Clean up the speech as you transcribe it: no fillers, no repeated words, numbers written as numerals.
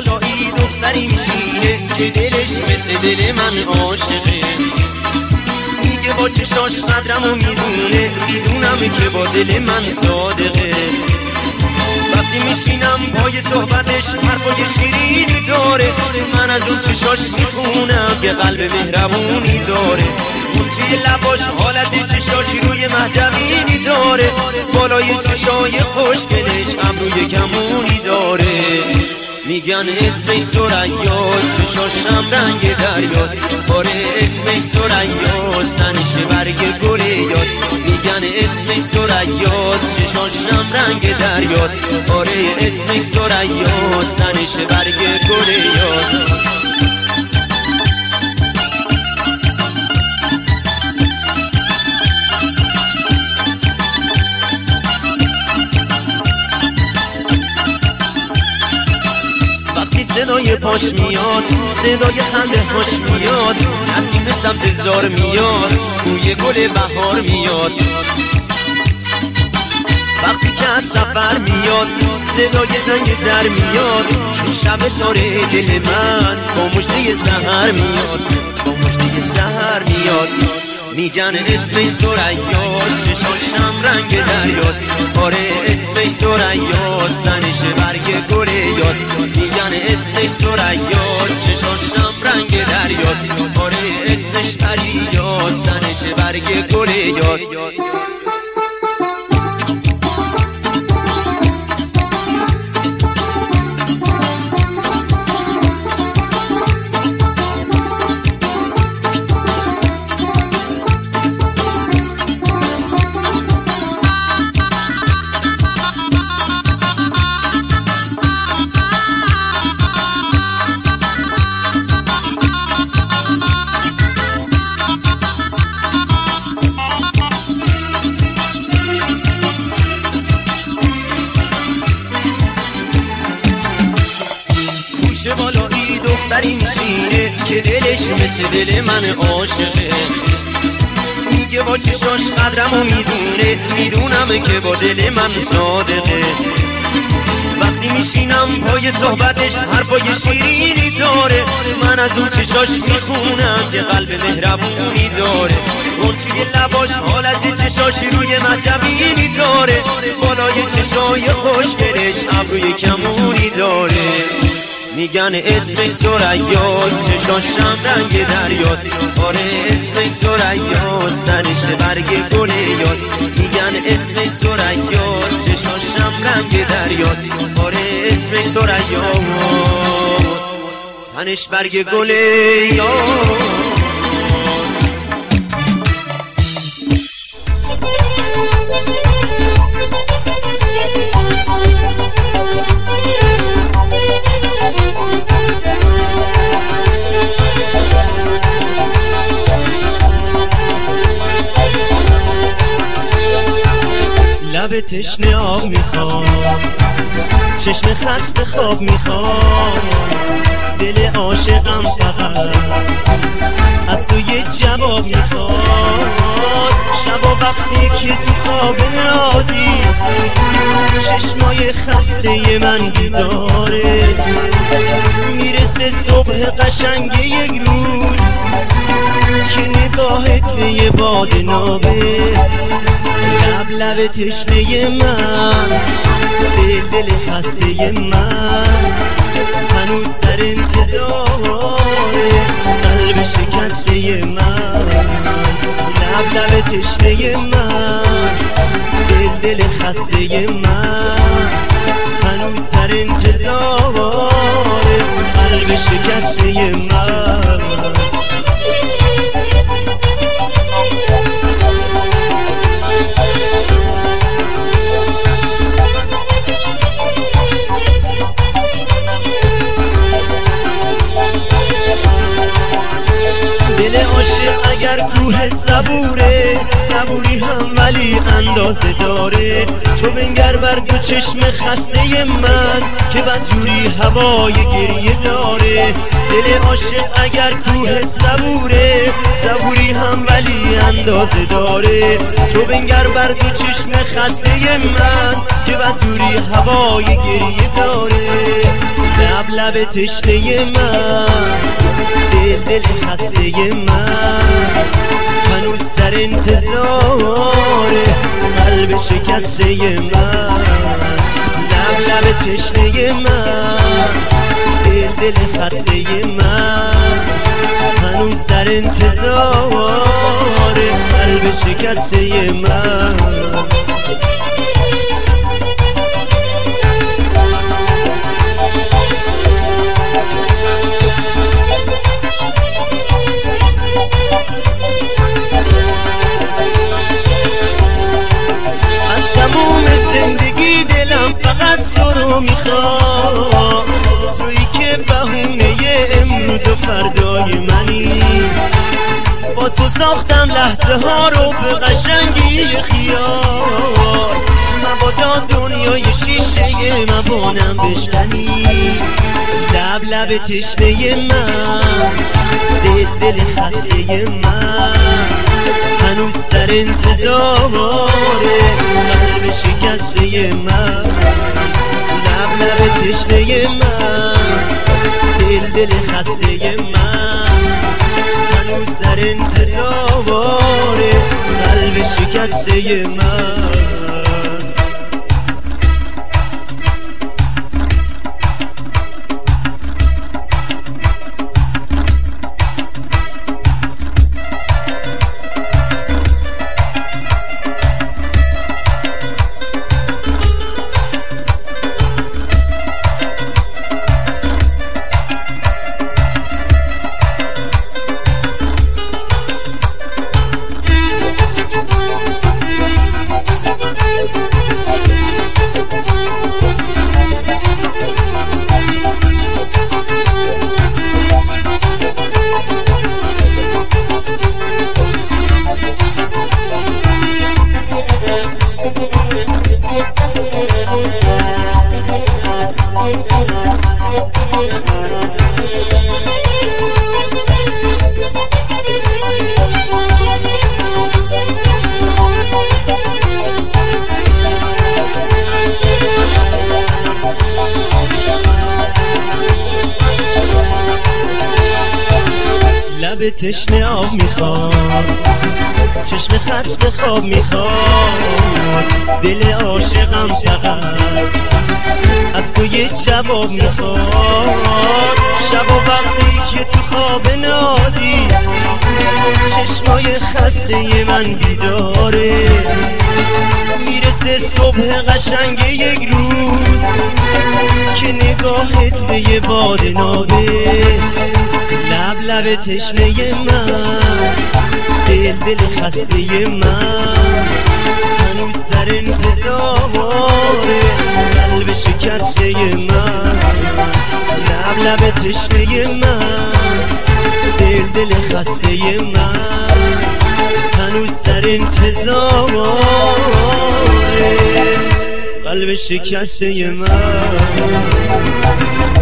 بالایی دختری میشینه که دلش مثل دل من عاشقه. میگه با چشاش قدرمو میدونه، میدونم که با دل من صادقه. وقتی میشینم پای صحبتش حرفای شیرینی داره، من از اون چشاش میخونم که قلب مهربونی داره. اون توی لباش حالت چشاشی روی مهجوینی داره، بالای چشای خوشگلش ابروی کمونی داره. میگن اسمش ثریاست، چشاشم رنگ دریاست. آره اسمش ثریاست، تنش برگ گل یاست. میگن اسمش ثریاست، چشاشم رنگ دریاست. آره اسمش ثریاست، تنش برگ گل یاست. صدای پاش میاد، صدای خنده هاش میاد، نسیم سبز زار میاد، بوی گل بهار میاد. وقتی که از سفر میاد، صدای زنگ در میاد، چون شب تاره دل من با مژده سحر میاد، با مژده سحر میاد. میگن اسمش ثریاست، چشاشم رنگ دریاست. آره اسمش ثریاست، تنش برگ گل یاست. میگن اسمش ثریاست، چشاشم رنگ دریاست. آره اسمش پریاست، تنش برگ گل یاست. بالایی دختری میشینه که دلش مثل دل من عاشقه. میگه با چشاش قدرمو میدونه، میدونم که با دل من صادقه. وقتی میشینم پای صحبتش حرفای شیرینی داره، من از اون چشاش میخونم که قلب مهربونی داره. اون توی لباش حالت چشاشی روی مهجوینی داره، بالای چشای خوشگلش ابروی کمونی داره. میگن اسمش ثریاست، چشاشم رنگ دریاست. آره اسمش ثریاست، تنش برگ گل یاست. میگن اسمش ثریاست، چشاشم رنگ دریاست. آره اسمش ثریاست، تنش برگ گل یاست. لب تشنه آب میخوام، چشم خسته خواب میخوام. دل عاشقم فقط از تو یه جواب میخواد. شبا وقتی که تو خواب نازی، چشمای خسته من بیداره. میرسه صبح قشنگ یک روز که نگاهت به یه باد نابه. لب تشنه من، دل خسته من، هنوز در انتظاره قلب شکسته من. لب تشنه من، دل خسته من، هنوز در انتظاره قلب شکسته من. دل عاشق اگر کوه صبوره، صبوری هم ولی اندازه داره. تو بنگر بر دو چشم خسته من که بدجوری هوای گریه داره. دل عاشق اگر کوه صبوره، صبوری هم ولی اندازه داره. تو بنگر بر دو چشم خسته من که بدجوری هوای گریه داره. لب لب تشنه من، دل خسته من، هنوز در انتظار قلب شکسته من. لب لب تشنه من، دل خسته من، هنوز در انتظار قلب شکسته من. زندگی دلم فقط تو رو میخواد، تویی که بهونه امروز و فردای منی. با تو ساختم لحظه ها رو به قشنگی خیال، مبادا دنیای شیشه مبانم بشکنی. لب لب تشنه من، دل خسته من، هنوز در انتظار قلب شکسته من. لب لب تشنه من، دل خسته من، هنوز در انتظار قلب شکسته من. لب تشنه آب میخواد، چشم خسته خواب میخواد، دل عاشقم فقط از تو یه جواب میخواد. شب و وقتی که تو خواب نازی، چشمای خسته من بیداره. میرسه صبح قشنگ یک روز که نگاهت به یه باد نابه. لب لب تشنه من، دل خسته من، هنوز در انتظار قلب شکسته من. لب لب تشنه من، دل خسته من، هنوز در انتظار قلب شکسته من.